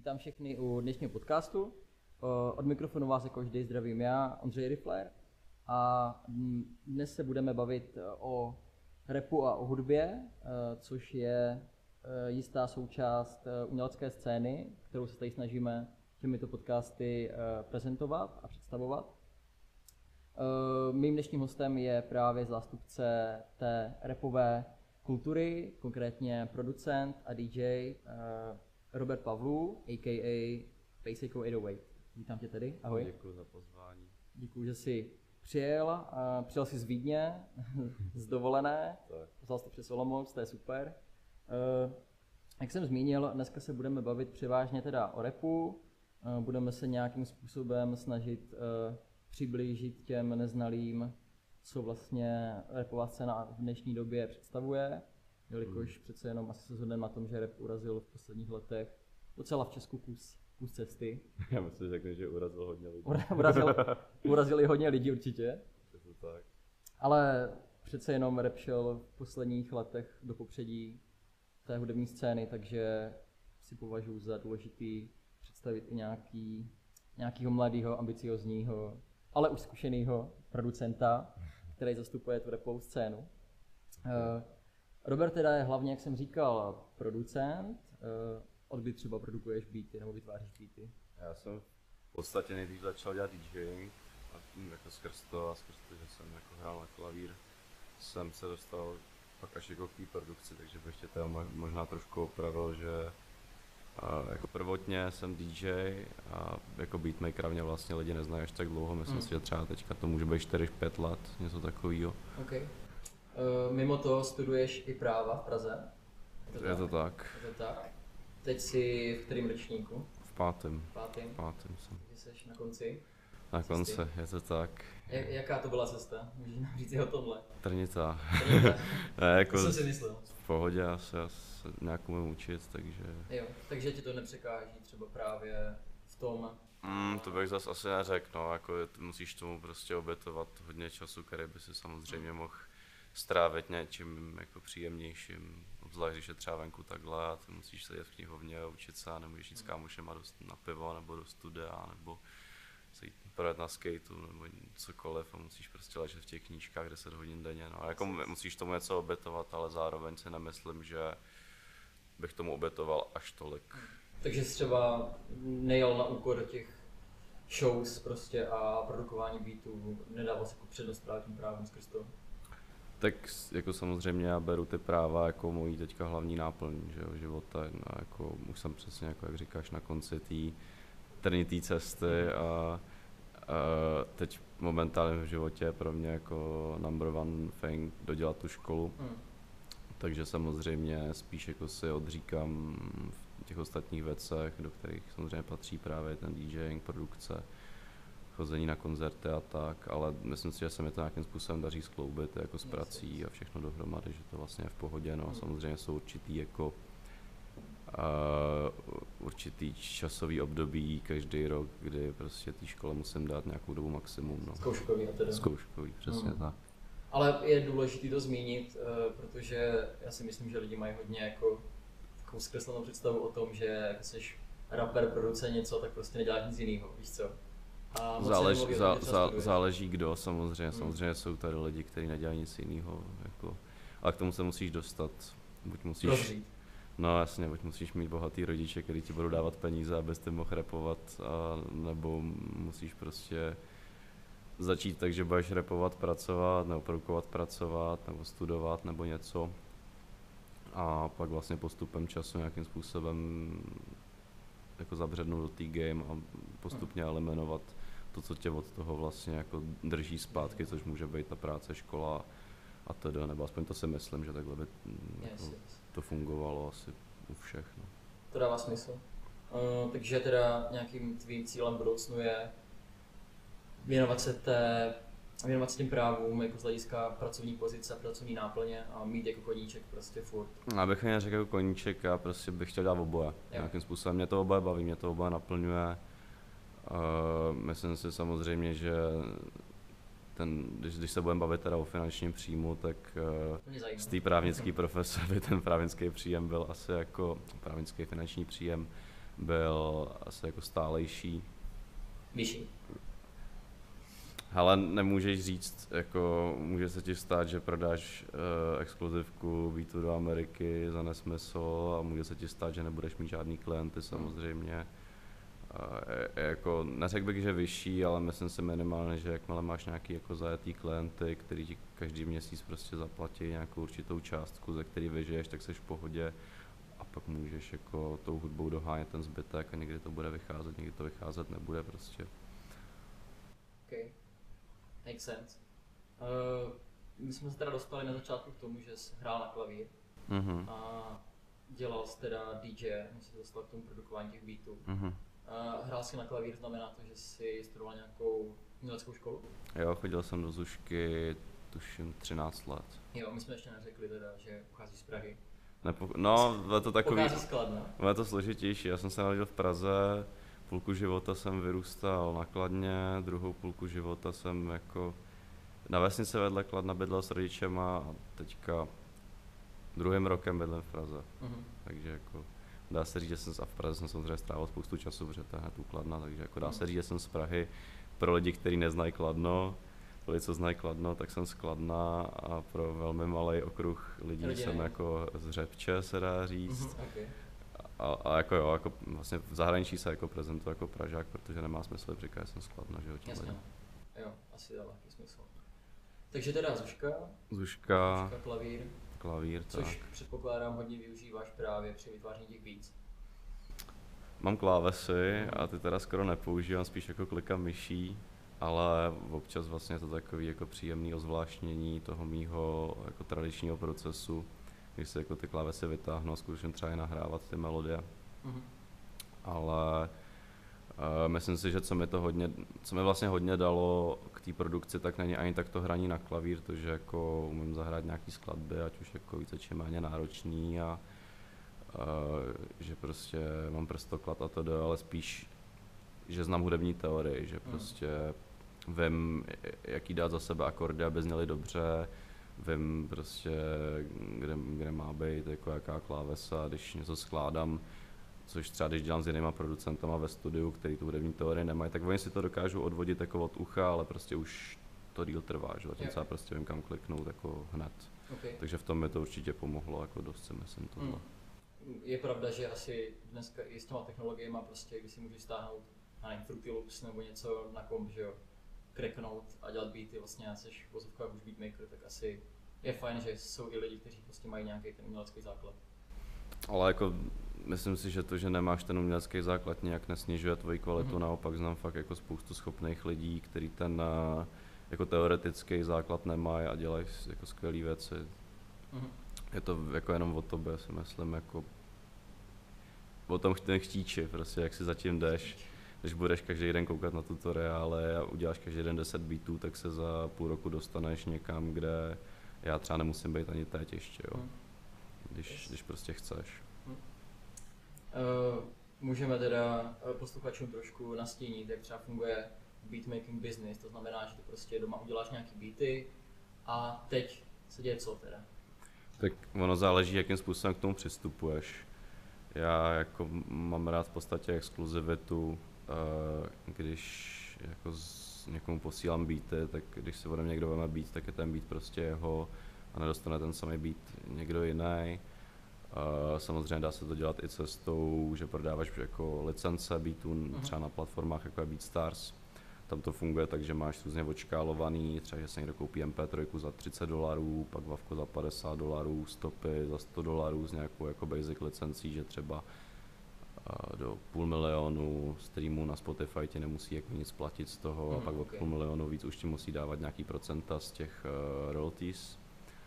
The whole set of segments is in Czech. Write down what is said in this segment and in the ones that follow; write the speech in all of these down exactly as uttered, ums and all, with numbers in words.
Vítám všechny u dnešního podcastu. Od mikrofonu vás jako vždy zdravím já, Ondřej Rifler. A dnes se budeme bavit o rapu a o hudbě, což je jistá součást umělecké scény, kterou se tady snažíme těmito podcasty prezentovat a představovat. Mým dnešním hostem je právě zástupce té rapové kultury, konkrétně producent a D J Robert Pavlů, a k a. Pejsejko osm set osm. Vítám tě tady, ahoj. Děkuji za pozvání. Děkuji, že jsi přijel. Přijel jsi z Vídně, z dovolené, vzal jsi přes Olomouc, to je super. Jak jsem zmínil, dneska se budeme bavit převážně teda o rapu. Budeme se nějakým způsobem snažit přiblížit těm neznalým, co vlastně rapová scéna v dnešní době představuje, jelikož hmm. přece jenom asi se shodneme na tom, že rap urazil v posledních letech docela v Česku kus, kus cesty. Já myslím, že řekne, že urazil hodně lidí. urazil, urazili hodně lidí určitě. Je to tak. Ale přece jenom rap šel v posledních letech do popředí té hudební scény, takže si považuji za důležitý představit i nějaký, nějakýho mladého, ambiciozního, ale už zkušeného producenta, který zastupuje tu rapovou scénu. Uh, Robert teda je hlavně, jak jsem říkal, producent. Uh, od kdy třeba produkuješ beaty nebo vytváříš beaty? Já jsem v podstatě nejdřív začal dělat DJing a jako skrz to a skrz to, že jsem jako hrál na klavír, jsem se dostal pak až jako k té produkci, takže bych tě teda možná trošku opravil, že a jako prvotně jsem D J a jako beatmaker mě vlastně lidi neznají až tak dlouho, myslím mm. si, že třeba teďka to může být čtyři pět let, něco takového. Okay. Uh, mimo to studuješ i práva v Praze? Je to, je to tak. Je to tak. Teď jsi v kterém ročníku? V pátém. V pátém? V pátém jsem. Takže jsi na konci? Na konci, je to tak. Jak, jaká to byla cesta? Můžeš nám říct i o tomhle? Trnitá. Trnitá. Ne, jako to jsem si myslel. V pohodě, já se, já se nějak umím učit, takže... Jo, takže ti to nepřekáží třeba právě v tom? Mm, to bych zase asi neřekl, no, jako musíš tomu prostě obětovat hodně času, který by si samozřejmě mohl strávit něčím jako příjemnějším, obzvlášť když je třeba venku takhle a ty musíš sedět v knihovně a učit se a nemůžeš jít s kámošema dost na pivo nebo do studia nebo se jít projet na skateu nebo cokoliv a musíš prostě ležet v těch knížkách deset hodin denně, no a jako musíš tomu něco obětovat, ale zároveň si nemyslím, že bych tomu obětoval až tolik. Takže jsi třeba nejel na úkor těch shows prostě a produkování beatů, nedával se jako přednost právě tím právům skrz to? Tak jako samozřejmě já beru ty práva jako mojí teďka hlavní náplň, že jo, života, no, jako už jsem přesně, jako jak říkáš, na konci té trnité cesty a, a teď momentálně v životě je pro mě jako number one thing dodělat tu školu, hmm. takže samozřejmě spíš jako si odříkám v těch ostatních věcech, do kterých samozřejmě patří právě ten DJing, produkce, chození na koncerty a tak, ale myslím si, že se mi to nějakým způsobem daří skloubit jako s prací a všechno dohromady, že to vlastně je v pohodě, no samozřejmě jsou určitý jako uh, určitý časový období každý rok, kdy prostě té škole musím dát nějakou dobu maximum, no. Zkouškový a teda. Zkouškový, přesně hmm. tak. Ale je důležité to zmínit, uh, protože já si myslím, že lidi mají hodně jako takovou zkreslenou představu o tom, že jak jsi rapper, producent něco, tak prostě neděláš nic jiného, víš co? Zálež, zá, zá, záleží kdo, samozřejmě, hmm. samozřejmě jsou tady lidi, kteří nedělají nic jiného, jako, ale k tomu se musíš dostat, buď musíš, Rozřít. no jasně, buď musíš mít bohatý rodiče, kteří ti budou dávat peníze, abys ty mohl rapovat, a, nebo musíš prostě začít tak, že budeš rapovat, pracovat, nebo produkovat, pracovat, nebo studovat, nebo něco a pak vlastně postupem času nějakým způsobem jako zabřednout do té game a postupně eliminovat to, co tě od toho vlastně jako drží zpátky, což může být ta práce, škola a teda, nebo aspoň to si myslím, že takhle by yes, jako yes. to fungovalo asi u všech. No. To dává smysl. Uh, takže teda nějakým tvým cílem budoucnu je věnovat se té, věnovat se těm právům jako z hlediska pracovní pozice, pracovní náplně a mít jako koníček prostě furt. Já bych neřekl jako koníček, já prostě bych chtěl dělat oboje. Jo. Nějakým způsobem mě to oboje baví, mě to oboje naplňuje. Uh, myslím si samozřejmě, že ten, když, když se budeme bavit teda o finančním příjmu, tak uh, z té právnické profese by ten právnický příjem byl asi jako právnický finanční příjem byl asi jako stálejší. Vyšší. Ale nemůžeš říct, jako může se ti stát, že prodáš uh, exkluzivku beatu do Ameriky za nesmysl a může se ti stát, že nebudeš mít žádný klienty samozřejmě. Uh, je, jako, neřekl bych, že vyšší, ale myslím si minimálně, že jakmile máš nějaký jako zajetý klienty, který ti každý měsíc prostě zaplatí nějakou určitou částku, ze který vyžiješ, tak jsi v pohodě a pak můžeš jako tou hudbou dohánět ten zbytek a někdy to bude vycházet, někdy to vycházet nebude prostě. Okay. Makes sense. Uh, my jsme se teda dostali na začátku k tomu, že jsi hrál na klavír Mm-hmm. a dělal jsi teda D J, než jsi se dostal k tomu produkování těch beatů. Mm-hmm. Uh, hrál jsi na klavír, znamená to, že jsi studoval nějakou uměleckou školu? Jo, chodil jsem do Zušky, tuším třináct let. Jo, my jsme ještě neřekli teda, že pochází z Prahy. Nepo- no, bylo to takový, Pochází z Kladna. bylo to složitější, já jsem se narodil v Praze, půlku života jsem vyrůstal na Kladně, druhou půlku života jsem jako na vesnici vedle Kladna bydlel s rodičema a teďka druhým rokem bydlím v Praze. Uh-huh. Takže jako dá se říct, že jsem a v Praze jsem samozřejmě strávil spoustu času, protože to je hned u Kladna, takže jako dá se říct, že jsem z Prahy. Pro lidi, kteří neznají Kladno, pro lidi, co znají Kladno, tak jsem z Kladna a pro velmi malý okruh lidí Rodiny. jsem jako z Řepče, se dá říct. Uh-huh. Okay. A, a jako jo, jako vlastně v zahraničí se jako prezentuji jako Pražák, protože nemá smysl říkat, že jsem z Kladna, že jo, tím Jasně. lidem. Jo, asi dá velký smysl. Takže teda Zuška, Zuška, Zuška klavír, klavír, což tak. předpokládám hodně využíváš právě při vytváření těch beats. Mám klávesy a ty teda skoro nepoužívám, spíš jako klikám myší, ale občas vlastně je to takový jako příjemný ozvláštnění toho mýho jako tradičního procesu, když se jako ty klávesy vytáhnu a zkouším třeba i nahrávat ty melodie. Mm-hmm. Ale uh, myslím si, že co mi to hodně, co mi vlastně hodně dalo k té produkci, tak není ani tak to hraní na klavír, to, že jako umím zahrát nějaký skladby, ať už jako více či méně náročný a uh, že prostě mám prstoklad a to, ale spíš, že znám hudební teorii, že prostě vím, jaký dát za sebe akordy, aby zněly dobře, vím prostě, kde, kde má být, jako jaká klávesa, když něco skládám, což třeba když dělám s jinýma producentama ve studiu, který tu hudební teorii nemají, tak oni si to dokážou odvodit jako od ucha, ale prostě už to díl trvá, že? Zatímco já prostě vím, kam kliknout jako hned. Okay. Takže v tom mi to určitě pomohlo, jako dost si myslím tohle. Mm. Je pravda, že asi dneska i s těma technologiemi prostě, když si můžeš stáhnout, já nevím, Fruity Loops nebo něco na komp, že jo, cracknout a dělat beaty, vlastně jsi v vozovkách už beatmaker, tak asi je fajn, že jsou i lidi, kteří prostě mají nějaký ten umělecký základ. Ale jako myslím si, že to, že nemáš ten umělecký základ, nějak nesnižuje tvoji kvalitu, mm-hmm. naopak znám fakt jako spoustu schopných lidí, kteří ten jako teoretický základ nemají a dělají jako skvělé věci. Mm-hmm. Je to jako jenom o tobě, si myslím, jako o tom ten chtíči, prostě jak si zatím jdeš. Když budeš každý den koukat na tutoriály a uděláš každý den deset beatů, tak se za půl roku dostaneš někam, kde já třeba nemusím být ani teď ještě, jo. Mm. Když, yes. když prostě chceš. Mm. Uh, můžeme teda posluchačům trošku nastínit, jak třeba funguje beatmaking business, to znamená, že ty prostě doma uděláš nějaký beaty a teď se děje co teda? Tak ono záleží, jakým způsobem k tomu přistupuješ. Já jako mám rád v podstatě exkluzivitu, když jako z někomu posílám beaty, tak když se ode mě někdo veme beat, tak je ten beat prostě jeho a nedostane ten samý beat někdo jiný. Samozřejmě dá se to dělat i cestou, že prodáváš jako licence beatů třeba na platformách jako je BeatStars. Tam to funguje tak, že máš různě odškálovaný, třeba že se někdo koupí em pé tři za třicet dolarů, pak Vavko za padesát dolarů, stopy za sto dolarů s nějakou jako basic licencí, že třeba do půl milionu streamů na Spotify ti nemusí jako nic platit z toho mm, a pak od okay. půl milionu víc už ti musí dávat nějaký procenta z těch uh, royalties.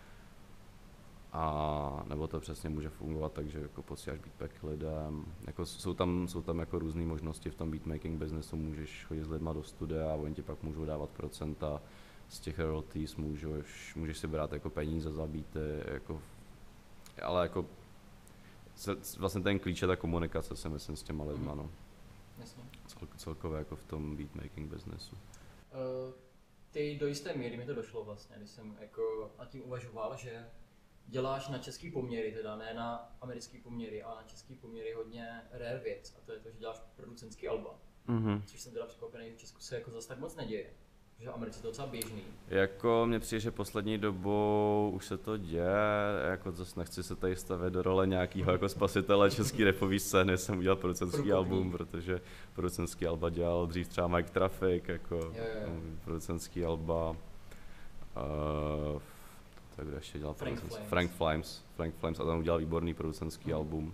A nebo to přesně může fungovat tak, že jako posíláš beatpack lidem. Jako jsou tam, jsou tam jako různé možnosti v tom beatmaking businessu, můžeš chodit s lidma do studia a oni ti pak můžou dávat procenta z těch royalties, můžeš, můžeš si brát jako peníze za beaty, jako, ale jako vlastně ten klíč je ta komunikace, si myslím, s těma lidma, no. Jasně. Cel, celkově jako v tom beatmaking businessu. Uh, ty do jisté míry mi to došlo vlastně, když jsem jako nad tím uvažoval, že děláš na český poměry, teda ne na americký poměry, ale na český poměry hodně rare věc, a to je to, že děláš producentský alba. Mm-hmm. Což jsem teda překvapený, v Česku se jako zase tak moc neděje. Že v Americe to docela běžný. Jako mně přijde, že poslední dobou už se to děje, jako zase nechci se tady stavět do role nějakého jako spasitele český rapový scény, jsem udělal producentský album, protože producentský alba dělal dřív třeba Mike Traffic, jako jo, jo. producentský alba, uh, tak kdo ještě dělal Frank Flames. Frank Flames, Frank Flames a tam udělal výborný producentský hmm. album.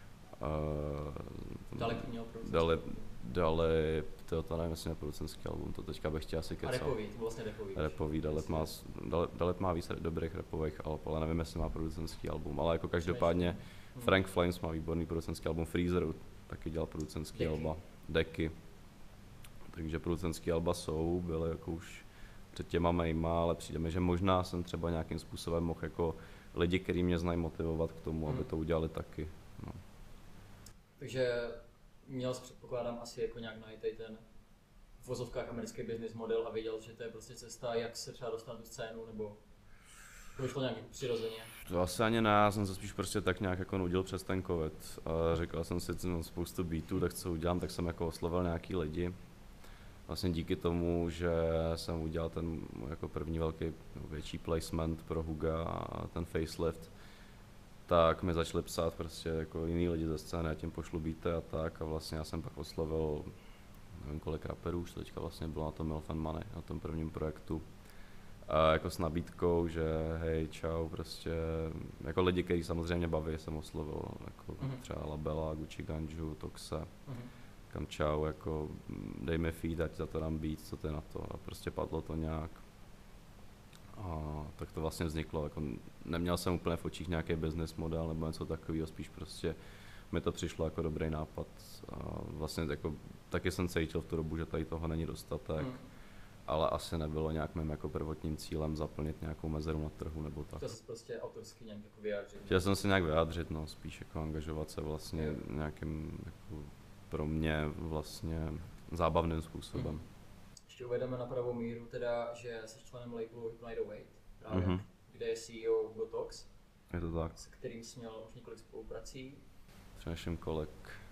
Uh, Dalek měl producentský dali, album. Dali, to, to nevím, jestli na producentský album, to teďka bych chtěl asi kecal. A rapový, to vlastně rapový. Rapový, Dalet má, Dalet má víc dobrých rapových alb, ale nevím, jestli má producentský album, ale jako každopádně hmm. Frank Flames má výborný producentský album, Freezer taky dělal producentský Deky. alba, Deky. Takže producentský alba jsou, byly jako už před těma mejma, ale přijde mi, že možná jsem třeba nějakým způsobem mohl jako lidi, kteří mě znají, motivovat k tomu, hmm. aby to udělali taky. No. Takže měl jsi, předpokládám, asi jako nějak najít ten v vozovkách americký business model a věděl, že to je prostě cesta, jak se třeba dostat do scénu, nebo to vyšlo nějak přirozeně? To asi ani ne, já jsem se spíš prostě tak nějak jako nudil přes ten covid a říkal jsem si, no, spoustu beatů, tak co udělám, tak jsem jako oslovil nějaký lidi. Vlastně díky tomu, že jsem udělal ten jako první velký, větší placement pro Huga a ten facelift, tak mi začali psát prostě jako jiný lidi ze scény, já tím pošlu beaty a tak a vlastně já jsem pak oslovil nevím kolik raperů, už to teďka vlastně bylo na tom Milf and Money, na tom prvním projektu. A jako s nabídkou, že hej, čau, prostě, jako lidi, kteří samozřejmě baví, jsem oslovil, jako mm-hmm. třeba Labela, Gucci Ganju, Toxe, mm-hmm. kam čau, jako dej mi feed, ať za to dám beat, co ty na to a prostě padlo to nějak. A tak to vlastně vzniklo, jako neměl jsem úplně v očích nějaký business model nebo něco takového, spíš prostě mi to přišlo jako dobrý nápad a vlastně jako, taky jsem cítil v tu dobu, že tady toho není dostatek, hmm. ale asi nebylo nějak mým jako prvotním cílem zaplnit nějakou mezeru na trhu nebo tak. Chtěl jsi prostě autorsky nějak jako vyjádřit? Chtěl jsem se nějak vyjádřit, no, spíš jako angažovat se vlastně hmm. nějakým jako pro mě vlastně zábavným způsobem. Hmm. Ještě uvedeme na pravou míru teda, že jsi členem labelu Hypnite Await, právě, mm-hmm. kde je C E O Gotox, je to tak. S kterým jsi měl už několik spoluprací. Přemýšlím kolik,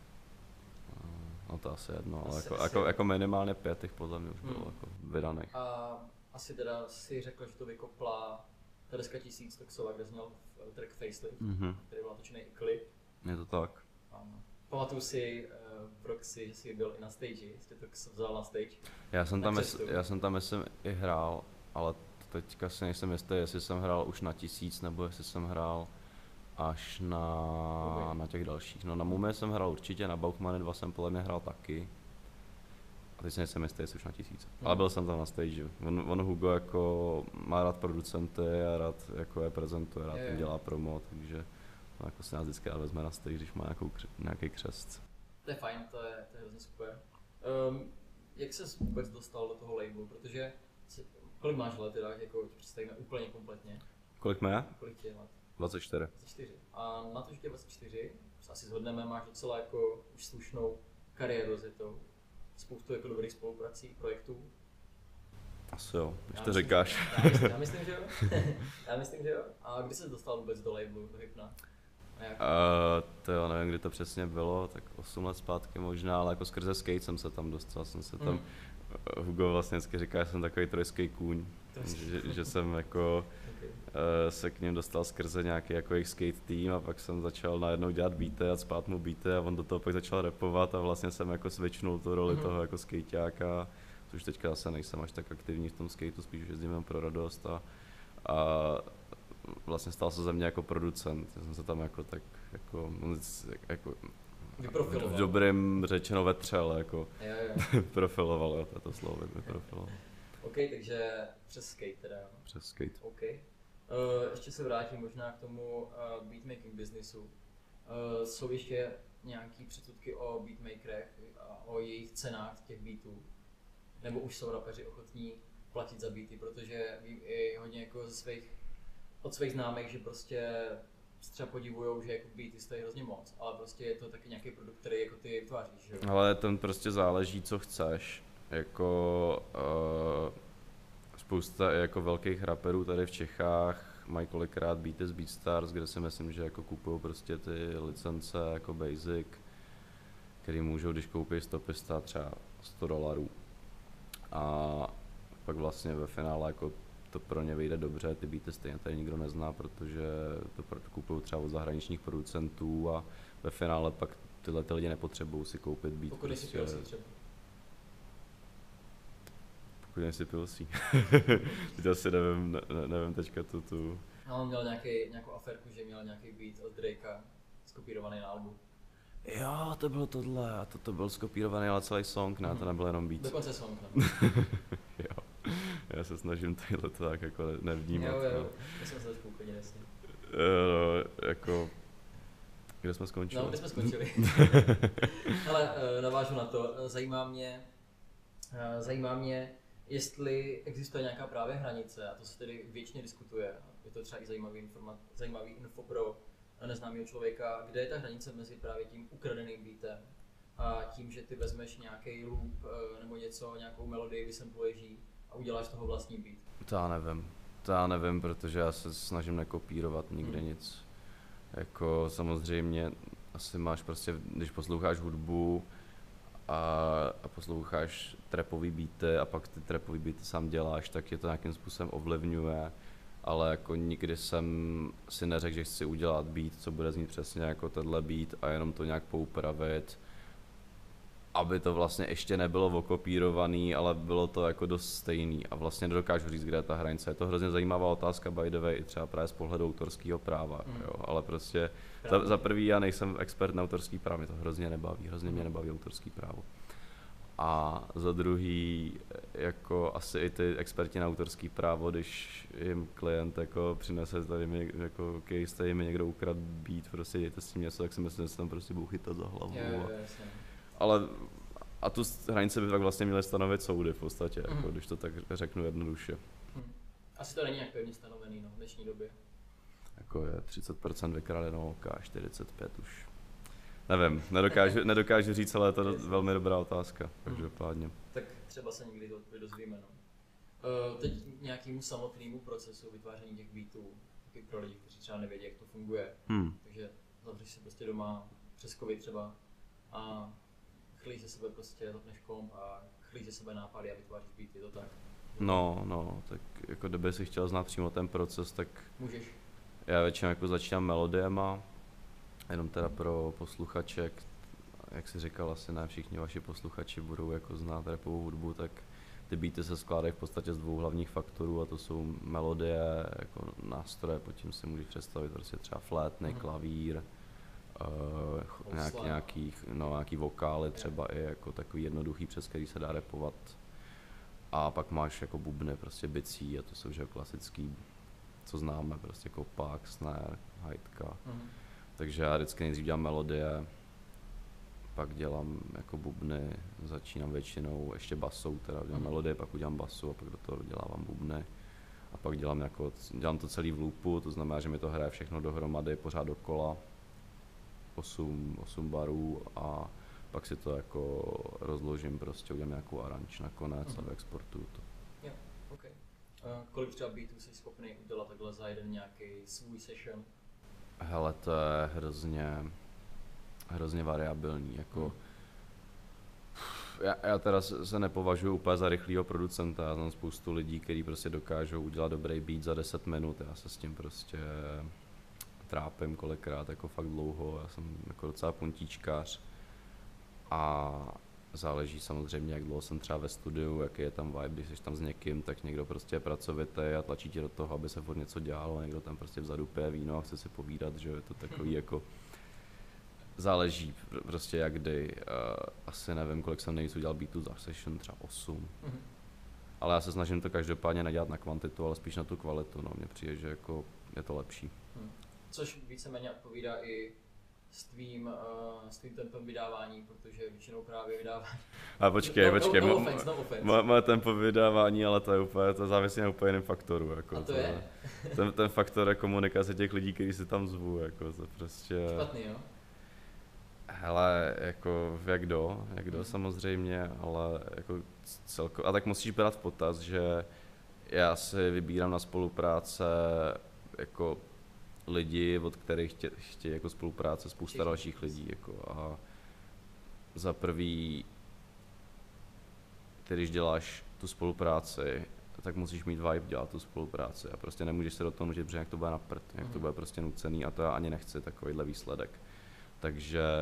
no to asi jedno, ale asi, jako, asi jako, jako minimálně pět těch podle mě už bylo hmm. jako vydaných. A asi teda si řekl, že to vykopla ta deska Tisíc Toxova, kde jsi měl track Facelift, mm-hmm. který byl natočený i klip. Je to tak. Ano. Pamatuju si uh, v Roxy, že jsi byl i na stage, jste to vzal na stage. Já jsem tam, jest, já jsem tam myslím i hrál, ale teďka si nejsem jistý, jestli jsem hrál už na Tisíc, nebo jestli jsem hrál až na, na těch dalších. No na Mumie jsem hrál určitě, na Bauchmany dva jsem podle mě hrál taky. A teď si nejsem jistý, jestli už na Tisíce. Hmm. Ale byl jsem tam na stage. On, on Hugo jako má rád producenty a rád jako je prezentuje, rád jim dělá promo, takže to jako si nás vždycky vezme na stage, když má nějakou, nějaký křest. To je fajn, to je, to je hrozně super. Um, jak ses vůbec dostal do toho labelu, protože si, kolik máš let teda, jako představíme úplně kompletně? Kolik má? Kolik tě let? dvacet čtyři. dvacet čtyři. A na to, že tě dvacet čtyři, se asi shodneme, máš docela jako už slušnou kariéru rozjetou. Spoustu jako dobrých spoluprací, projektů. Asi jo, když já to myslím, říkáš. Já myslím, já myslím, že jo. já myslím, že jo. A kdy jsi dostal vůbec do labelu, do Hypna? Uh, to jo, nevím, kdy to přesně bylo, tak osm let zpátky možná, ale jako skrze skate jsem se tam dostal, jsem se tam, mm. Hugo vlastně vždycky říká, že jsem takový trojský kůň, že, že jsem jako okay. uh, se k ním dostal skrze nějaký jako jejich skate tým a pak jsem začal najednou dělat beaty a spát mu beaty a on do toho pak začal rapovat a vlastně jsem jako switchnul tu roli mm. toho jako skateáka, což teďka zase nejsem až tak aktivní v tom skateu, spíš jezdím jen pro radost a, a vlastně stal se ze mě jako producent, já jsem se tam jako tak jako, jako v dobrým řečeno vetřel, jako jo, jo. profiloval, jo, to je to slovo, vyprofiloval. OK, takže přes skate teda. Přes skate. OK. Uh, ještě se vrátím možná k tomu uh, beatmaking businessu. Uh, jsou ještě nějaký předsudky o beatmakerech a o jejich cenách těch beatů? Nebo už jsou rapeři ochotní platit za beaty, protože vím i hodně jako ze svých od svých známých, že prostě třeba podivujou, že jako beaty stojí hrozně moc, ale prostě je to taky nějaký produkt, který jako ty tváříš, že jo? Ale ten prostě záleží, co chceš. Jako uh, spousta jako velkých raperů tady v Čechách mají kolikrát beaty z BeatStars, kde si myslím, že jako kupují prostě ty licence jako basic, který můžou, když koupí stopy, stát třeba sto dolarů. A pak vlastně ve finále jako to pro ně vyjde dobře, ty beaty stejně tady nikdo nezná, protože to kupují třeba od zahraničních producentů a ve finále pak tyhle ty lidi nepotřebují si koupit beat. Pokud prostě, jsi pil si třeba. Pokud nejsi pilsí. Teď asi nevím, ne, nevím teďka tu tu. No, on měl nějaký, nějakou aférku, že měl nějaký beat od Drakea skopírovaný na albu. Jo, to bylo tohle, a to, to byl skopírovaný, ale celý song, ne, to nebyl jenom beat. Dokonce song, ne? Jo, já se snažím tadyhle to tak jako nevnímat. Jo, jo, no. já jsem se trošku úplně jasně. No, jako, kde jsme skončili? No, kde jsme skončili. Ale navážu na to, zajímá mě, zajímá mě, jestli existuje nějaká právě hranice, a to se tedy věčně diskutuje, je to třeba i zajímavý, informa- zajímavý info pro neznámého člověka, kde je ta hranice mezi právě tím ukradeným beatem a tím, že ty vezmeš nějaký loop nebo něco, nějakou melodii, vysampluješ ji a uděláš z toho vlastní beat. To já nevím, to já nevím, protože já se snažím nekopírovat nikde hmm. nic. Jako samozřejmě asi máš prostě, když posloucháš hudbu a, a posloucháš trapový beaty a pak ty trapový beaty sám děláš, tak je to nějakým způsobem ovlivňuje, ale jako nikdy jsem si neřekl, že chci udělat beat, co bude znít přesně jako tenhle beat a jenom to nějak poupravit, aby to vlastně ještě nebylo okopírovaný, ale bylo to jako dost stejný a vlastně nedokážu říct, kde je ta hranice. Je to hrozně zajímavá otázka, by the way, i třeba právě z pohledu autorského práva, mm. jo, ale prostě za, za prvý já nejsem expert na autorský právo, mě to hrozně nebaví, hrozně mě nebaví autorský právo. A za druhý, jako asi i ty experti na autorský právo, když jim klient jako přinese tady mi, jako case, tady mi někdo ukrad beat, prostě dějte s tím něco, tak si myslím, že se tam prostě budu chytat za hlavu. Je, je, ale a tu hranici by tak vlastně měly stanovit soudy v podstatě, mm. jako, když to tak řeknu jednoduše. Mm. Asi to není nějak pevně stanovený no, v dnešní době. Jako je třicet procent vykradenou oka, čtyřicet pět procent už. Nevím, nedokážu, nedokážu říct, ale je to do, velmi dobrá otázka, každopádně. Hmm. Tak třeba se někdy to dozvíme, no. Uh, teď nějakému samotnému procesu vytváření těch beatů, taky pro lidi, kteří třeba nevědí, jak to funguje. Hmm. Takže zavřeš se prostě doma přes covid třeba a chlíš ze sebe prostě, zapneš komp a chlíš ze sebe nápady a vytváříš beaty, to tak? No, no, tak jako kdyby si chtěl znát přímo ten proces, tak můžeš. Já většinou jako začínám melodiema, jenom teda pro posluchače, jak jsi říkal, asi ne všichni vaši posluchači budou jako znát rapovou hudbu, tak ty beaty se skládají v podstatě z dvou hlavních faktorů a to jsou melodie, jako nástroje, pod tím si můžeš představit prostě třeba flétny, klavír, uh, nějak, nějaký, no, nějaký vokály třeba i jako takový jednoduchý, přes který se dá rapovat. A pak máš jako bubny, prostě bicí a to jsou už jako klasický, co známe, prostě kopák, snare, hajtka. Mm. Takže já vždycky nejdřív dělám melodie, pak dělám jako bubny, začínám většinou ještě basou, teda dělám mm. melodie, pak udělám basu a pak do toho dělávám bubny. A pak dělám, jako, dělám to celý v loopu, to znamená, že mi to hraje všechno dohromady, pořád dokola, osm barů a pak si to jako rozložím, prostě udělám nějakou aranž nakonec mm. a vyexportuju to. Jo, ok. Uh, kolik třeba beatů jsi schopný udělat takhle za jeden nějaký svůj session? Hele, to je hrozně, hrozně variabilní, jako mm. já, já teda se nepovažuji úplně za rychlýho producenta, já znám spoustu lidí, kteří prostě dokážou udělat dobrý beat za deset minut, já se s tím prostě trápím kolikrát jako fakt dlouho, já jsem jako docela puntíčkář a záleží samozřejmě, jak dlouho jsem třeba ve studiu, jaký je tam vibe, když jsi tam s někým, tak někdo prostě je pracovitý a tlačí tě do toho, aby se furt něco dělalo, někdo tam prostě vzadu pije víno a chce si povídat, že je to takový jako záleží prostě jak kdy, uh, asi nevím, kolik jsem nejvíc udělal beatů za session, třeba osm. Mm-hmm. Ale já se snažím to každopádně nedělat na kvantitu, ale spíš na tu kvalitu, no, mně přijde, že jako je to lepší. Hmm. Což víceméně odpovídá i s tvým, uh, s tvým tempem vydávání, protože většinou právě vydávání... A počkej, no, počkej, no, no offense, no offense. Má, má tempo vydávání, ale to je úplně, to závisí na úplně jiném faktoru. Jako a to, to je? ten, ten faktor je komunikace těch lidí, kteří si tam zvu, jako to prostě... Špatný, jo? Hele, jako jak kdo, jak kdo mm. samozřejmě, ale jako celko... A tak musíš brát v potaz, že já si vybírám na spolupráce jako lidi, od kterých chtějí chtě, jako spolupráce spousta Všichni. dalších lidí. Jako, a za prvý, ty, když děláš tu spolupráci, tak musíš mít vibe dělat tu spolupráci a prostě nemůžeš se do toho nutit, protože jak to bude na prd, jak to bude prostě nucený a to já ani nechci takovýhle výsledek. Takže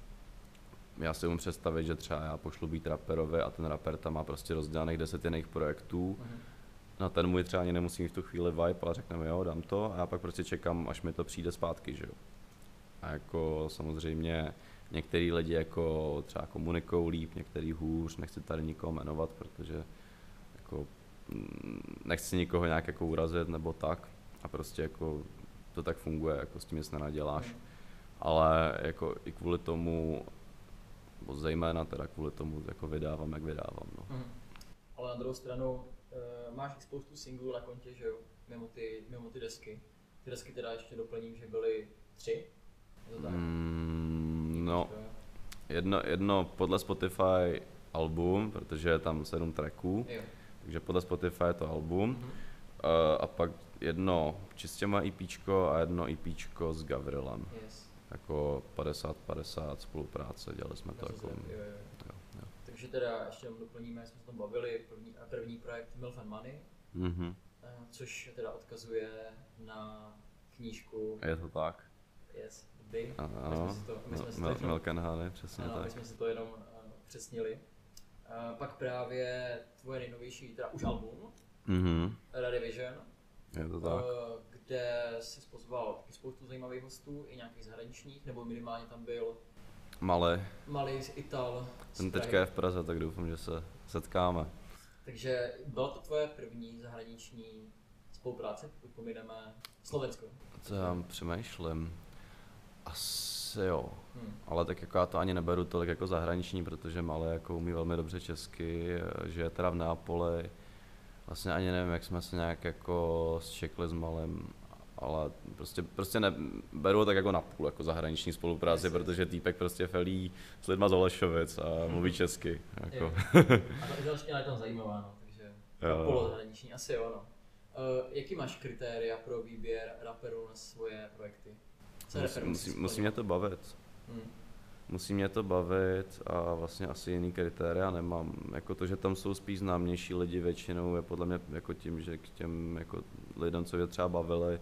já si umím představit, že třeba já pošlu být raperovi a ten raper tam má prostě rozdělaných deset jiných projektů. Mm. Na ten můj třeba ani nemusí mít v tu chvíli vibe, ale řekne mi jo, dám to a já pak prostě čekám, až mi to přijde zpátky, že jo. A jako samozřejmě některý lidi jako třeba komunikují líp, některý hůř, nechci tady nikoho jmenovat, protože jako nechci nikoho nějak jako urazit nebo tak a prostě jako to tak funguje, jako s tím nic nenaděláš. Mm. Ale jako i kvůli tomu, bo zejména teda kvůli tomu jako vydávám, jak vydávám. No. Mm. Ale na druhou stranu uh, máš i spoustu singlů na kontě, že jo, mimo ty, mimo ty desky. Ty desky teda ještě doplním, že byly tři, je to tak? Mm, no, jedno, jedno podle Spotify album, protože je tam sedm tracků, jo. Takže podle Spotify je to album. Mm-hmm. Uh, a pak jedno čistě má EPčko a jedno EPčko s Gavrilem. Yes. Jako padesát padesát spolupráce, dělali jsme to jako... Jo, jo. Jo, jo. Takže teda ještě jenom doplníme, jsme se tam bavili, první, první projekt Milf and Money, mm-hmm. což teda odkazuje na knížku... Je to tak. Yes, By. Ano, Milk and Honey, přesně ano, tak. my jsme si to jenom uh, přesnili. Uh, pak právě tvoje nejnovější, teda už album, mm-hmm. Radivision, je to tak. Uh, kde jsi pozval taky spoustu zajímavých hostů, i nějakých zahraničních, nebo minimálně tam byl Malý. Malý z Ital. Ten teďka je v Praze, tak doufám, že se setkáme. Takže byla to tvoje první zahraniční spolupráce, pokud pomineme Slovensko? To já přemýšlím. Asi jo, hmm. ale tak jako já to ani neberu tolik jako zahraniční, protože Malý jako umí velmi dobře česky, žije teda v Neapoli. Vlastně ani nevím, jak jsme se nějak jako zčekli s Malým, ale prostě, prostě ne, beru ho tak jako napůl, jako zahraniční spolupráci, yes, protože týpek prostě felí s lidma z Holešovic a mluví česky. Jako. A ta italština je tam zajímavá, no, takže napůl zahraniční, asi jo, no. Uh, jaký máš kritéria pro výběr raperů na svoje projekty? Co musí, musí, musí mě to bavit. Hmm. Musí mě to bavit a vlastně asi jiný kritéria nemám. Jako to, že tam jsou spíš známější lidi většinou, je podle mě jako tím, že k těm jako lidem, co mě třeba bavili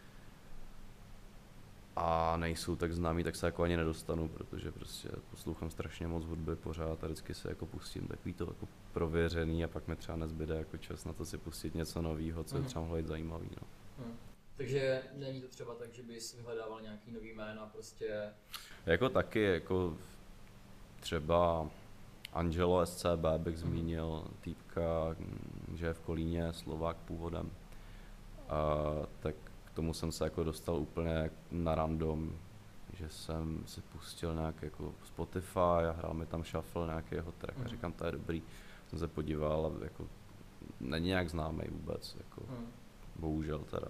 a nejsou tak známí, tak se jako ani nedostanu, protože prostě poslouchám strašně moc hudby pořád a vždycky se jako pustím takový to jako prověřený a pak mi třeba nezbyde jako čas na to si pustit něco nového, co je třeba mohlo být zajímavý. No. Hmm. Takže není to třeba tak, že bys vyhledával nějaký nový jména, prostě... Jako taky, jako třeba Angelo S C B bych zmínil, týpka, že je v Kolíně, Slovák původem. A, tak k tomu jsem se jako dostal úplně na random, že jsem si pustil nějak jako Spotify a hrál mi tam shuffle nějaký jeho track a říkám, to je dobrý. Jsem se podíval a jako není nějak známý vůbec, jako, bohužel teda.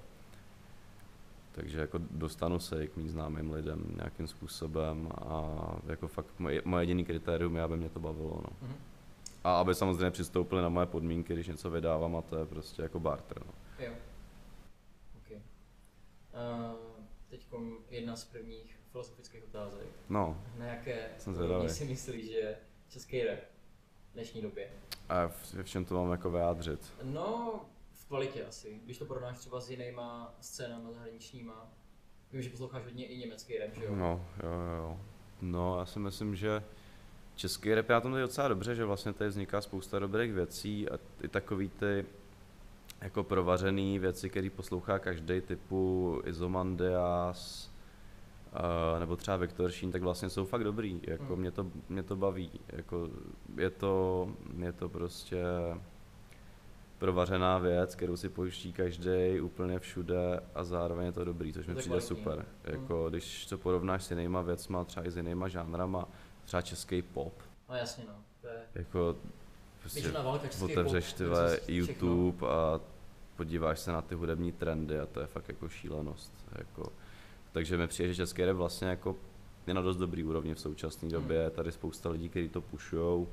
Takže jako dostanu se k mým známým lidem nějakým způsobem a jako fakt moje, moje jediný kritérium je, aby mě to bavilo, no. Mm-hmm. A aby samozřejmě přistoupili na moje podmínky, když něco vydávám a to je prostě jako barter, no. Jo. Okay. Uh, teďkom jedna z prvních filozofických otázek. No. Na jaké úrovni si myslíš, že český rap v dnešní době? A v, v čem to mám jako vyjádřit? No, v kvalitě asi, když to porovnáš třeba s jinýma scénama zahraničníma. Vím, že posloucháš hodně i německý rap, že jo? No, jo, jo. No, já si myslím, že český rap, já tom tady docela dobře, že vlastně tady vzniká spousta dobrých věcí a i takový ty jako provařený věci, který poslouchá každý, typu Izomandias, uh, nebo třeba Viktor Šín, tak vlastně jsou fakt dobrý, jako mm. mě, to, mě to baví, jako je to, je to prostě provařená věc, kterou si pouští každý úplně všude a zároveň je to dobrý, což mi přijde kvalitní. Super. Jako, mm. když to porovnáš s jinýma věcma, třeba i s jinýma žánrama, třeba český pop. No jasně no. To je... Jako prostě otevřeš tyhle YouTube a podíváš se na ty hudební trendy a to je fakt jako šílenost. Jako, takže mi přijde, že český rap vlastně jako je na dost dobrý úrovni v současné době, je tady spousta lidí, kteří to pušujou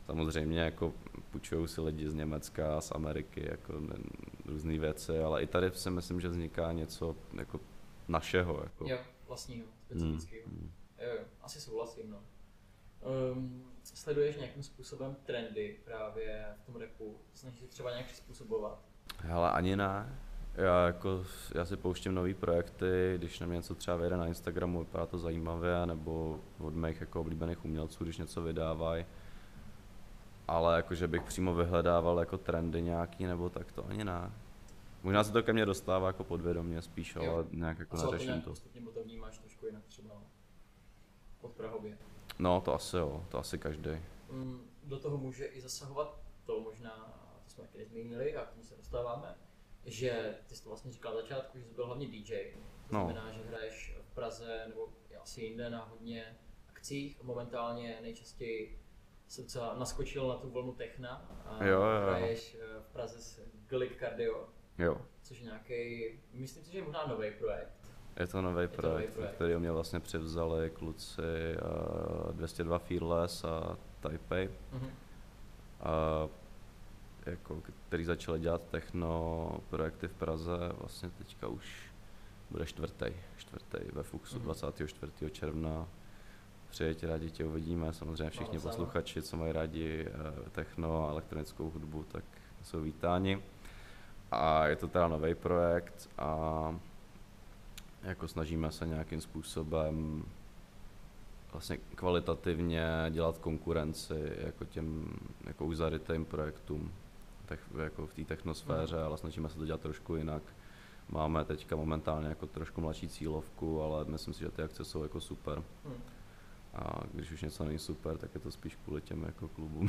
samozřejmě jako půjčují si lidi z Německa, z Ameriky, jako různé věci, ale i tady si myslím, že vzniká něco jako našeho. Jako. Jo, vlastního, specifického. Hmm. Jo, jo, asi souhlasím, no. Um, sleduješ nějakým způsobem trendy právě v tom rapu? Snažíš se třeba nějak přizpůsobovat? Hele, ani ne. Já, jako, já si pouštím nový projekty, když na mě něco třeba vyjde na Instagramu, vypadá to zajímavě, nebo od mých jako oblíbených umělců, když něco vydávají. Ale jakože bych přímo vyhledával jako trendy nějaký, nebo tak to ani ne. Možná se to ke mně dostává jako podvědomě spíš, jo. Ale nějak jako neřeším to. A co to postupně to vnímáš trošku jinak třeba pod Prahově? No to asi jo, to asi každý. Mm, do toho může i zasahovat to možná, to jsme taky nezmínili a k tomu se dostáváme, že ty jsi to vlastně říkal na začátku, že jsi byl hlavně D J. To znamená, no. že hraješ v Praze nebo asi jinde na hodně akcích. Momentálně nejčastěji se docela naskočil na tu vlnu techna a jo, jo. hraješ v Praze s Glick Cardio, jo. což je nějaký, myslím si, že je možná nový projekt. Je to nový projekt, projekt, který mě vlastně převzali kluci uh, dvě stě dva Fearless a Taipei, mm-hmm. uh, jako, který začali dělat techno projekty v Praze, vlastně teďka už bude čtvrtý, čtvrtý ve Fuxu, mm-hmm. dvacátého čtvrtého června. Přijeďte, rádi tě uvidíme, samozřejmě všichni posluchači, co mají rádi uh, techno a elektronickou hudbu, tak jsou vítáni. A je to teda nový projekt a jako snažíme se nějakým způsobem vlastně kvalitativně dělat konkurenci jako těm jako už zarytým projektům tech, jako v té technosféře, mm. ale snažíme se to dělat trošku jinak. Máme teďka momentálně jako trošku mladší cílovku, ale myslím si, že ty akce jsou jako super. Mm. A když už něco není super, tak je to spíš kvůli těm jako klubům.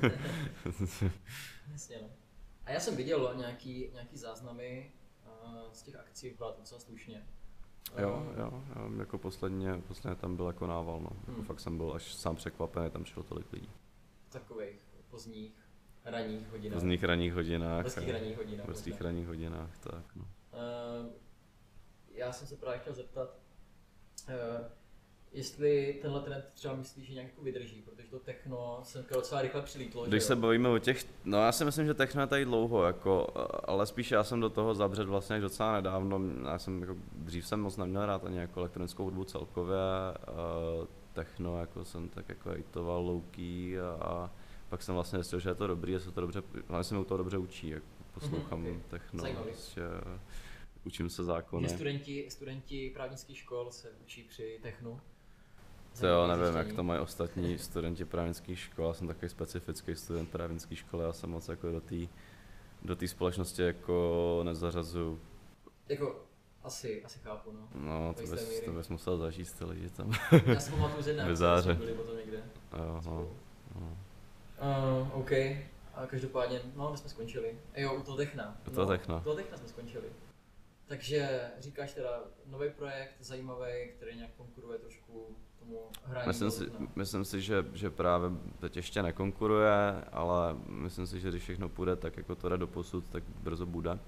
Jasně, no. A já jsem viděl nějaký, nějaký záznamy uh, z těch akcí, byla to docela slušně. Jo, jo, jo, jako posledně, posledně tam byl jako nával, no. Jako hmm. fakt jsem byl až sám překvapený, tam šlo tolik lidí. V takových pozdních, ranních hodinách. Pozdních ranních hodinách. Brzkých ranních hodinách. Brzkých ranních hodinách, tak no. Uh, já jsem se právě chtěl zeptat, uh, jestli tenhle trend třeba myslíš, že nějak jako vydrží, protože to techno se docela rychle přilítlo. Když se bavíme o těch, no já si myslím, že techno je tady dlouho, jako, ale spíš já jsem do toho zabřel vlastně až docela nedávno, já jsem jako, dřív jsem moc neměl rád ani jako elektronickou hudbu celkově, uh, techno jako jsem tak jako hejtoval low-key a, a pak jsem vlastně zjistil, že je to dobrý, že se to dobře, hlavně se mi u toho dobře učí, jak poslouchám mm-hmm, okay. techno, vlastně, učím se zákony. Že studenti, studenti právnických škol se učí při technu? To jo, nevím, jak to mají ostatní studenti právnických škol, já jsem takový specifický student právnických škol, já jsem moc jako do té do té společnosti jako nezařazuju. Jako, asi, asi chápu, no. No, to bys, to bys musel zažít ty lidi tam. Já si pamatuju z jedné, jsme byli potom někde. Jo, no. no. Uh, OK, a každopádně, no, my jsme skončili. Jo, u toho techna. U toho no, techna. U toho techna jsme skončili. Takže říkáš teda nový projekt, zajímavý, který nějak konkuruje trošku tomu hraní. Myslím si, myslím si že, že právě teď ještě nekonkuruje, ale myslím si, že když všechno půjde tak, jako to jde do posud, tak brzo bude.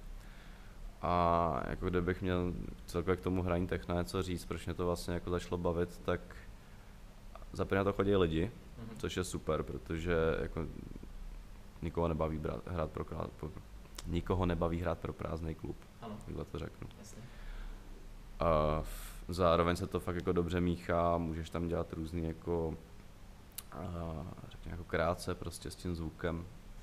A jako kdybych měl celkově k tomu hraní techna něco říct, proč mě to vlastně jako začalo bavit, tak zaprvé na to chodí lidi, mm-hmm. což je super, protože jako nikoho nebaví brát, hrát pro, pro nikoho nebaví hrát pro prázdný klub. Ano. Takhle to řeknu. Jasně. A zároveň se to fakt jako dobře míchá, můžeš tam dělat různý jako, řekněme, jako krátce prostě s tím zvukem.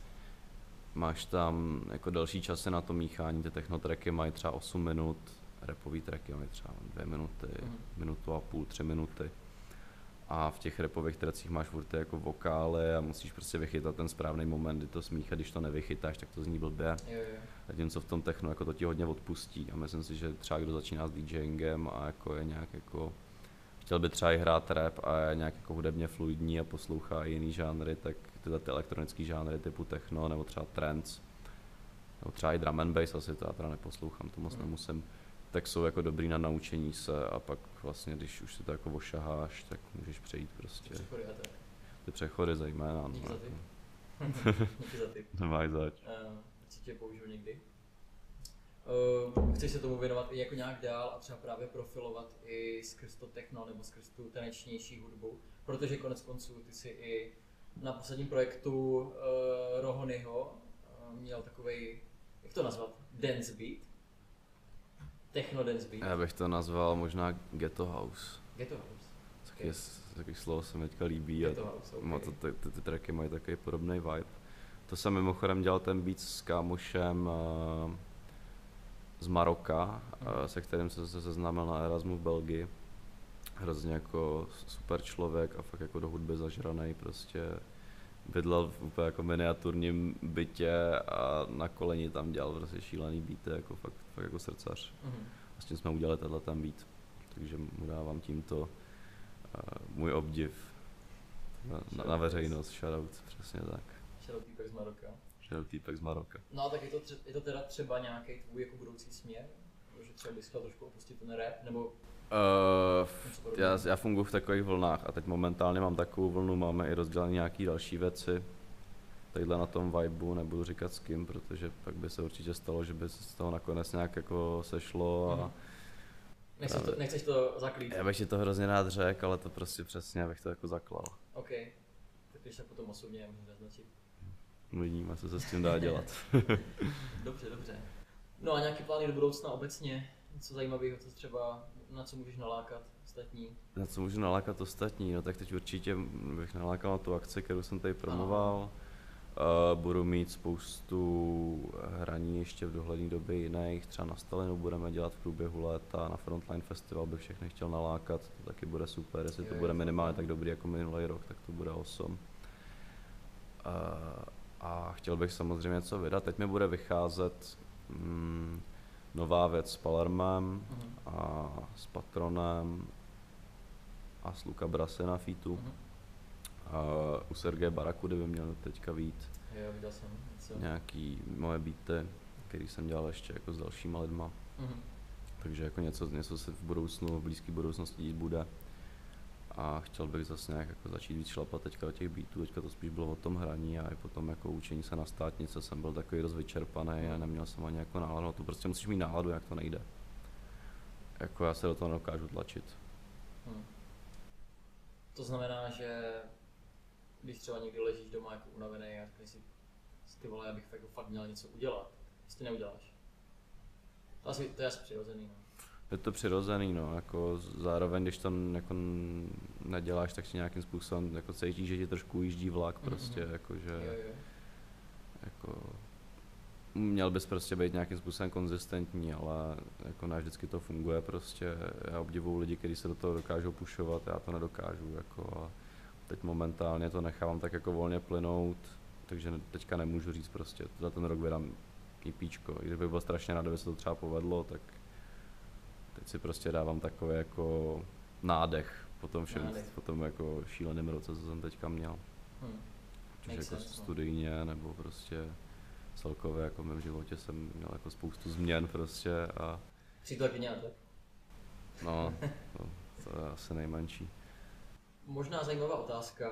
Máš tam jako delší časy na to míchání, ty technotracky mají třeba osm minut, rapový tracky mají třeba dvě minuty, mm. minutu a půl, tři minuty. A v těch rapových tracích máš furt jako vokály a musíš prostě vychytat ten správný moment, kdy to smíchat, když to nevychytáš, tak to zní blbě. Jo, jo. Zatímco v tom techno jako to ti hodně odpustí a myslím si, že třeba kdo začíná s DJingem a jako je nějak jako chtěl by třeba i hrát rap a je nějak jako hudebně fluidní a poslouchá jiný žánry, tak tyhle ty elektronický žánry typu techno nebo třeba trance, nebo třeba i drum and bass, asi to já teda neposlouchám, to moc mm. nemusím, tak jsou jako dobrý na naučení se a pak vlastně, když už si to jako ošaháš, tak můžeš přejít prostě. Přechody a tak. Ty přechody zejména. Díky no, za ty. Díky za ty. Nemáš zač. Uh, určitě použiju někdy. Uh, chceš se tomu věnovat i jako nějak dál a třeba právě profilovat i skrz to techno nebo skrz tu tanečnější hudbu, protože konec konců ty si i na posledním projektu uh, Rohonyho uh, měl takovej, jak to nazvat, dance beat, techno dance beat. Já bych to nazval možná Ghetto House. Ghetto House. Taky, okay. Taky slovo se mi teďka líbí Ghetto a House, okay. má to, ty, ty, ty tracky mají takový podobný vibe. To jsem mimochodem dělal ten beat s kámošem uh, z Maroka, mm. uh, se kterým jsem se seznámil na Erasmu v Belgii. Hrozně jako super člověk a fakt jako do hudby zažranej, prostě bydlel v úplně jako miniaturním bytě a na koleni tam dělal prostě šílený beaty, jako fakt, fakt jako srdcař. Mm. Vlastně jsme udělali tenhle ten beat, takže mu dávám tímto uh, můj obdiv na, na, na veřejnost, shoutout, přesně tak. Shoutout týpek z Maroka. Shoutout týpek z Maroka. No a tak je to, tře- je to teda třeba nějaký tvůj jako budoucí směr? Že třeba bys chtěl trošku opustit ten rap, nebo Uh, já, já funguji v takových vlnách a teď momentálně mám takovou vlnu, máme i rozdělené nějaké další věci. Takhle na tom vibu nebudu říkat s kým, protože pak by se určitě stalo, že by se z toho nakonec nějak jako sešlo a... Mm. Nechceš to, nechceš to zaklít? Já bych ti to hrozně rád řekl, ale to prostě přesně, abych to jako zaklal. OK, tak když tak potom osobně můžu naznačit. Uvidíme, co se s tím dá dělat. Dobře, dobře. No a nějaký plány do budoucna obecně? Něco zajímavého, co třeba, na co můžeš nalákat ostatní? Na co můžu nalákat ostatní? No tak teď určitě bych nalákal na tu akci, kterou jsem tady promoval. Uh, budu mít spoustu hraní ještě v dohledné době jiných, třeba na Stalinu budeme dělat v průběhu léta, na Frontline Festival bych všechny chtěl nalákat, to taky bude super, jestli jo, to bude minimálně tak dobrý jako minulý rok, tak to bude awesome. Uh, a chtěl bych samozřejmě něco vydat, teď mi bude vycházet mm, nová věc s Palermem uh-huh. a s Patronem a s Luka Brase na featu. Uh-huh. Uh, u Sergeje Barakudy by měl teďka vít jo, viděl jsem něco. Nějaký moje beaty, který jsem dělal ještě jako s dalšíma lidma. Uh-huh. Takže jako něco, něco se v budoucnu, v blízké budoucnosti dít bude. A chtěl bych zase nějak jako začít víc šlapat teďka do těch beatů, teďka to spíš bylo o tom hraní a i potom jako učení se na státnice jsem byl takový dost vyčerpaný a neměl jsem ani jako náladu, to prostě musíš mít náladu, jak to nejde. Jako já se do toho nedokážu tlačit. Hmm. To znamená, že když třeba někdy ležíš doma jako unavený a řekneš si, ty vole, já bych jako fakt měl něco udělat, jestli neuděláš. To, asi, to je asi přirozený, no. Je to přirozený, no, jako zároveň, když to jako neděláš, tak si nějakým způsobem jako cítíš, že ti trošku ujíždí vlak, prostě, mm-hmm. jako, že, jo, jo. jako, měl bys prostě být nějakým způsobem konzistentní, ale jako ne vždycky to funguje, prostě, já obdivuju lidi, kteří se do toho dokážou pušovat, já to nedokážu, jako, a teď momentálně to nechávám tak jako volně plynout, takže teďka nemůžu říct prostě, za ten rok vydám EPčko, i kdyby bylo strašně rád, kdyby se to třeba povedlo, tak teď si prostě dávám takový jako nádech po tom všem, po tom jako šíleném roce, co jsem teďka měl. Hmm. Protože jako sense, studijně nebo prostě celkově jako v mém životě jsem měl jako spoustu změn prostě a... Jsi to taky nějak, tak? No, to, to je asi nejmenší. Možná zajímavá otázka.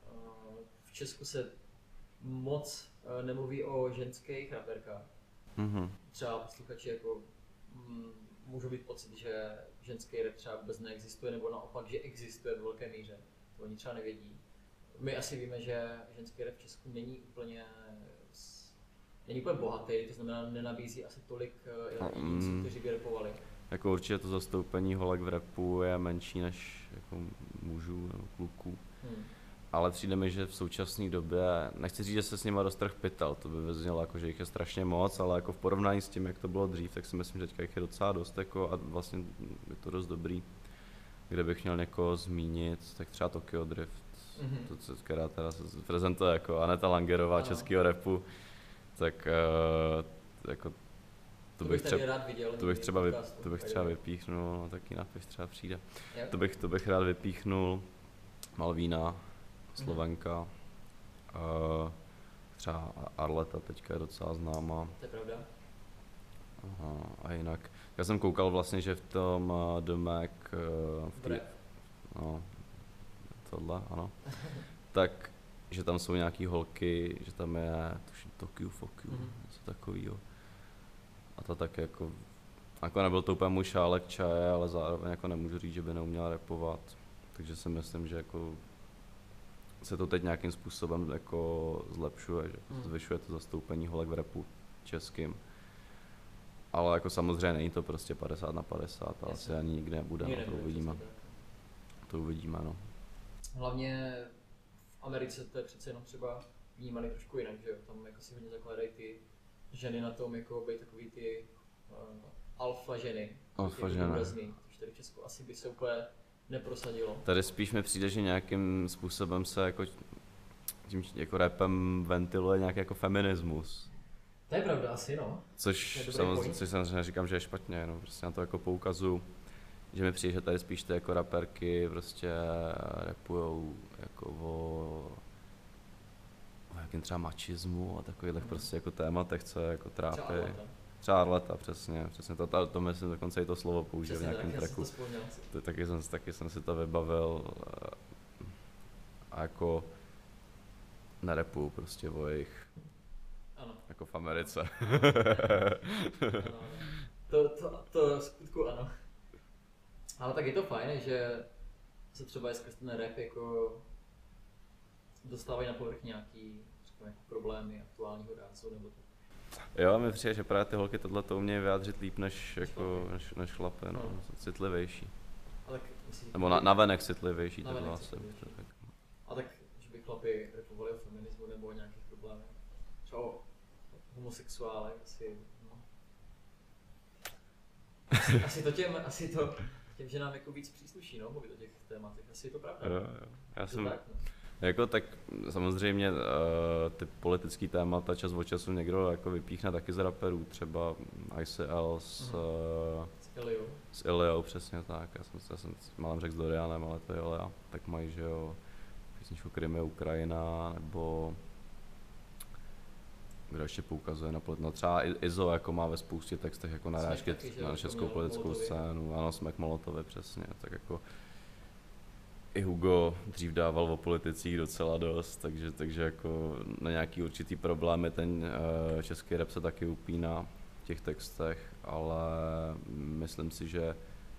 V Česku se moc nemluví o ženských raperkách. Mm-hmm. Třeba posluchači jako mm, můžou být pocit, že ženský rap třeba vůbec neexistuje, nebo naopak, že existuje v velké míře. To oni třeba nevědí. My asi víme, že ženský rap v Česku není úplně, není úplně bohatý, to znamená, nenabízí asi tolik jedinců, mm. kteří by rapovali. Jako určitě to zastoupení holek v rapu je menší než jako mužů nebo kluků. Hmm. Ale přijde mi, že v současné době, nechci říct, že se s nima dost trh pytel, to by vyznělo jako, že jich je strašně moc, ale jako v porovnání s tím, jak to bylo dřív, tak si myslím, že teďka jich je docela dost jako, a vlastně je to dost dobrý. Kde bych měl někoho zmínit, tak třeba Tokyo Drift, mm-hmm. to, co, která teda se prezentuje jako Aneta Langerová ano. českého rapu, tak uh, jako to, to bych, třeba, rád viděl, to bych třeba, vyp, to bych třeba vypíchnul, no, taky nápis třeba přijde. Yep. To bych, to bych rád vypíchnul, Malvína, Slovenka, uh, třeba Arleta teďka je docela známá. To je pravda. Aha, a jinak, já jsem koukal vlastně, že v tom uh, The Mac, uh, v tý, no, tohle, ano, tak, že tam jsou nějaký holky, že tam je, tuším, Tokyo Fuck You, mm-hmm. něco takovýho. A to tak jako, jako nebyl to úplně můj šálek čaje, ale zároveň jako nemůžu říct, že by neuměla rapovat. Takže si myslím, že jako se to teď nějakým způsobem jako zlepšuje, že Hmm. zvyšuje to zastoupení holek v rapu českým. Ale jako samozřejmě není to prostě padesát na padesát, a Jasně. asi ani nikdy nebude, Nikdy no, to nebude, uvidíme. přesně tak. To uvidíme, no. Hlavně v Americe to je přece jenom třeba vnímaný trošku jinak, že jo? Tam jako si hodně zakládají ty ženy na tom, jako být takový ty uh, alfa ženy. Alfa ty ženy. důrazný, což tady v Česku asi by se úplně neprosadilo. Tady spíš mi přijde, že nějakým způsobem se jako tím jako rapem ventiluje nějaký jako feminismus. To je pravda asi, no. To je Což dobrý samozřejmě, point. což samozřejmě říkám, že je špatně, no, prostě na to jako poukazu, že mi přijde, že tady spíš ty jako raperky prostě rapujou jako o, o jakým třeba mačismu a takových Mhm. prostě jako tématech, co je jako Třeba trápí. Arleta. Třeba Arleta, přesně, přesně to, to, to myslím dokonce i to slovo použil v Přesně tak, nějakém já jsem tracku. to vzpomněl. To, taky, jsem, taky jsem si to vybavil eh, a jako nerepuju prostě o jejich, Ano. jako v Americe. Ano, ano. To, to, to v skutku ano. Ale tak je to fajn, že se třeba i skrz ten rap jako dostávají na povrch nějaký, řekněme, jako problémy aktuálního rázu nebo tak. Jo, mi přijde, že právě ty holky tohle to umějí vyjádřit líp než, Než jako, chlapy. než, než chlapy, no, No. citlivější. A tak myslíš, Nebo na, navenek citlivější, to Navenek bylo asi. citlivější. tak. A tak, že by chlapi rapovali o feminismu nebo o nějakých problémech. Třeba o homosexuálech asi, no. Asi, asi to těm, asi to těm, že nám jako víc přísluší, no, mluvit o těch tématech. Asi je to pravda. Jo, jo. Já Je to jsem, tak, no. jako tak samozřejmě uh, ty politický témata čas od času někdo jako vypíchne taky z raperů, třeba I C L s, Mhm. uh, S Iliou. s Iliou, přesně tak, já jsem, já jsem málem řekl s Dorianem, ale to je Ilia, tak mají, že jo, písničku Krym je Ukrajina, nebo kdo ještě poukazuje na politiku, no třeba I- Izo jako má ve spoustě textech jako Smek narážky taky, že na jo, českou měl politickou Molotovy. scénu, ano, Smek Molotovy, přesně, tak jako i Hugo dřív dával o politicích docela dost, takže, takže jako na nějaký určitý problémy ten uh, český rap se taky upíná v těch textech, ale myslím si, že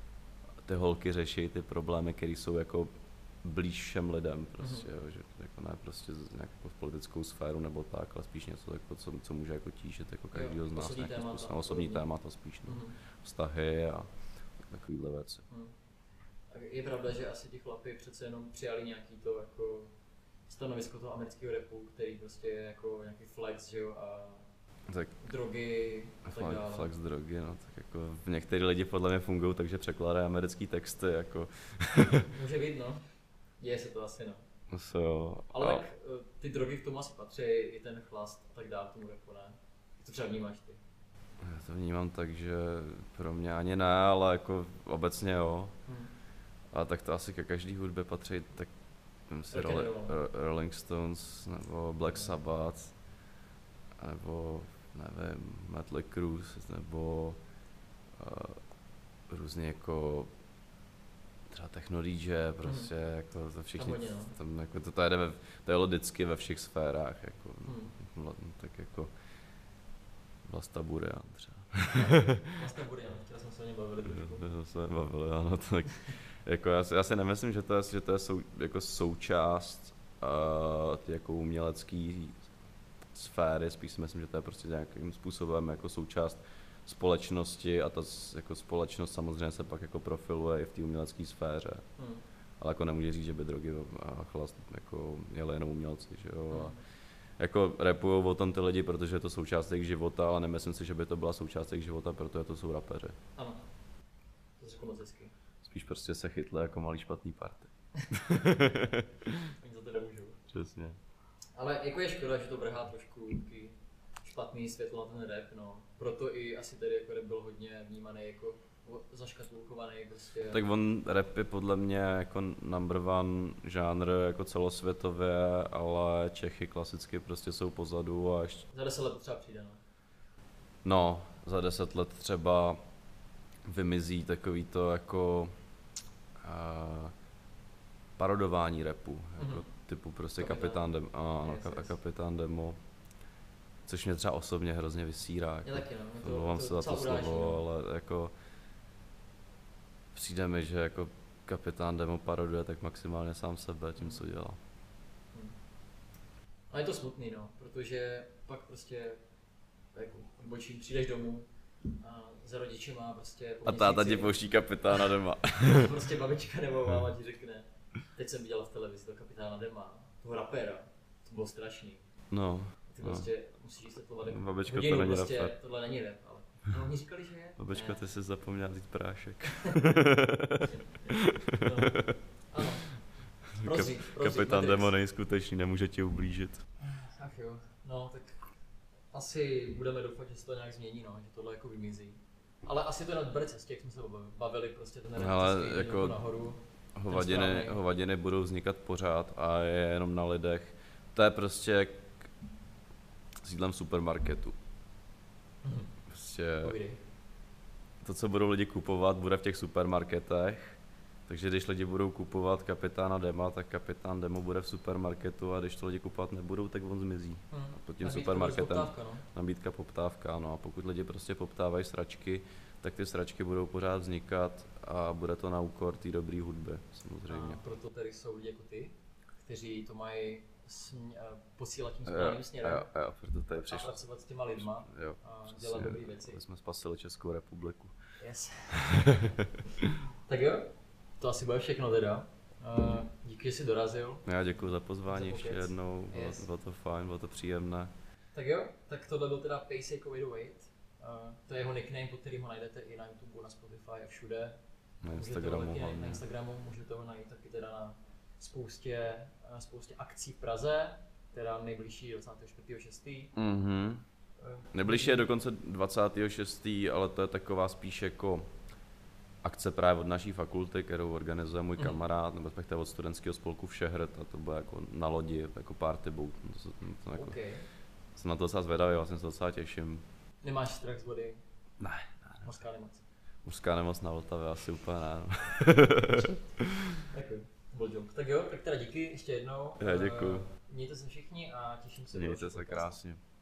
ty holky řeší ty problémy, které jsou jako blíž všem lidem, prostě, Mhm. jo, že jako ne prostě z nějakou politickou sféru nebo tak, ale spíš něco jako, co, co může jako tížit jako každýho z nás, osobní nějakým témata, způsobem, osobní podobně. témata spíš, no. Mhm. Vztahy a takovýhle věci. Mhm. A je pravda, že asi ti chlapi přece jenom přijali nějaký to jako stanovisko toho amerického rapu, který prostě je jako nějaký flex, že jo, a Tak drogy a tak Flex, dále. flex drogy, no, tak jako v některý lidi podle mě fungují, takže překládají americký texty, jako, Může být, no. Děje se to asi, no. no so, jo. Ale A- tak eh, ty drogy k tomu asi patří, i ten chlast a tak dále k tomu rapu, ne? Jak to třeba vnímáš ty? Já to vnímám tak, že pro mě ani ne, ale jako obecně jo. Hmm. A tak to asi ke každý hudbě patří, tak vem si Rock and Roli- roll. Ro- Rolling Stones, nebo Black Sabbath, nebo nevím, Mötley Crüe, nebo uh, různě jako třeba techno D J, prostě Mhm. jako to všichni, Tam hodně, no. tam jako to, to jde ve, to jelo vždycky ve všech sférách, jako, Hmm. vla- tak jako Vlasta Burian třeba. Vlastně bude, no. Včera jsme se o něm bavili trošku. To jsme se bavili, ano, tak jako já, si, já si nemyslím, že to je, že to je sou, jako součást uh, ty jako umělecký sféry, spíš si myslím, že to je prostě nějakým způsobem jako součást společnosti a ta s- jako společnost samozřejmě se pak jako profiluje i v té umělecké sféře. Hmm. Ale jako nemůže říct, že by drogy a chlast jako jeli jenom umělci, že jo. A Hmm. jako rapujou o tom ty lidi, protože je to součást jejich života, ale nemyslím si, že by to byla součást jejich života, protože to jsou rapeři. Ano. To řekl moc hezky. Spíš prostě se chytli jako malý špatný party. Oni za to nemůžou. Přesně. Ale jako je škoda, že to vrhá trošku taky špatný světlo na ten rap, no. Proto i asi tady jako rap byl hodně vnímaný jako o- zaškatulkovaný prostě. Tak on rap je podle mě jako number one žánr jako celosvětově, ale Čechy klasicky prostě jsou pozadu a ještě, Za deset let to třeba přijde, no. no, za deset let třeba vymizí takový to jako uh, parodování rapu, jako Mhm. typu prostě Kapitán. Kapitán Demo, ano, Yes, ka- yes. Kapitán Demo, což mě třeba osobně hrozně vysírá. Mě Jako, taky, no. Mě to- omlouvám to se za to docela uráží, slovo, no. ale jako přijde mi, že jako Kapitán Demo paroduje tak maximálně sám sebe tím, co dělá. Hmm. A je to smutný, no, protože pak prostě jako odbočím, přijdeš domů a za rodičema prostě po A táta měsíci, ti pouští Kapitána Dema. prostě babička nebo máma ti řekne, teď jsem viděla v televizi toho Kapitána Dema, toho rapera, to bylo strašný. No. Ty no. prostě musíš vysvětlovat jako Babičko, hodinu, to není prostě, rapper. tohle není rap, ale no, oni říkali, že je. Babičko, Ne. ty jsi zapomněl vzít prášek. No. Ano. Prozřít, Kap- prozřít, Kapitán Matrix. Demo není skutečný, nemůže ti ublížit. Ach jo, no tak asi budeme doufat, že se to nějak změní, no, že tohle jako vymizí. Ale asi to je na dobré cestě, jak jsme se bavili, prostě ten Ale realistický jako jako nahoru. Hovadiny, správný. hovadiny budou vznikat pořád a je jenom na lidech. To je prostě jak s jídlem v supermarketu. Mhm. Prostě Povídej. to, co budou lidi kupovat, bude v těch supermarketech. Takže když lidi budou kupovat Kapitána Dema, tak Kapitán Demo bude v supermarketu a když to lidi kupovat nebudou, tak on zmizí. Mhm. Pod tím Nabídka supermarketem. plus poptávka, no. Nabídka, poptávka, no a pokud lidi prostě poptávají sračky, tak ty sračky budou pořád vznikat a bude to na úkor té dobré hudby, samozřejmě. A proto tady jsou lidi jako ty, kteří to mají smě- eh, posílat tím správným směrem jo, jo, proto tady a přišlo. pracovat s těma lidma Jo, a přesně, dělat dobré věci. aby jsme spasili Českou republiku. Yes. Tak jo, to asi bude všechno teda. Uh, díky, že jsi dorazil. Já děkuji za pozvání Za ještě pokec. jednou, bylo, Yes. bylo to fajn, bylo to příjemné. Tak jo, tak tohle byl teda Pacey Covid Wait. Uh, to je jeho nickname, pod kterým ho najdete i na YouTube, na Spotify a všude. Na Můžete ho Instagramu taky najít hlavně. na Instagramu, můžete ho najít taky teda na spoustě, na spoustě akcí v Praze, teda nejbližší dvacátého čtvrtého šestého Mhm. Nejbližší je dokonce dvacátého šestého ale to je taková spíš jako akce právě od naší fakulty, kterou organizuje můj Mhm. kamarád, nebo respektive od studentského spolku Všehrt a to bude jako na lodi, jako party boat. To, se- to, to jako, Okay. Jsem na to docela zvědavý, vlastně se docela těším. Nemáš strach z vody? Ne, Mořská nemoc. mužská nemoc na Vltavě asi úplně ne. no. Tak jo, to byl joke. Tak jo, tak teda díky ještě jednou. Já děkuju. Eh, Mějte se všichni a těším se. do Mějte dalšího se podcastu. krásně.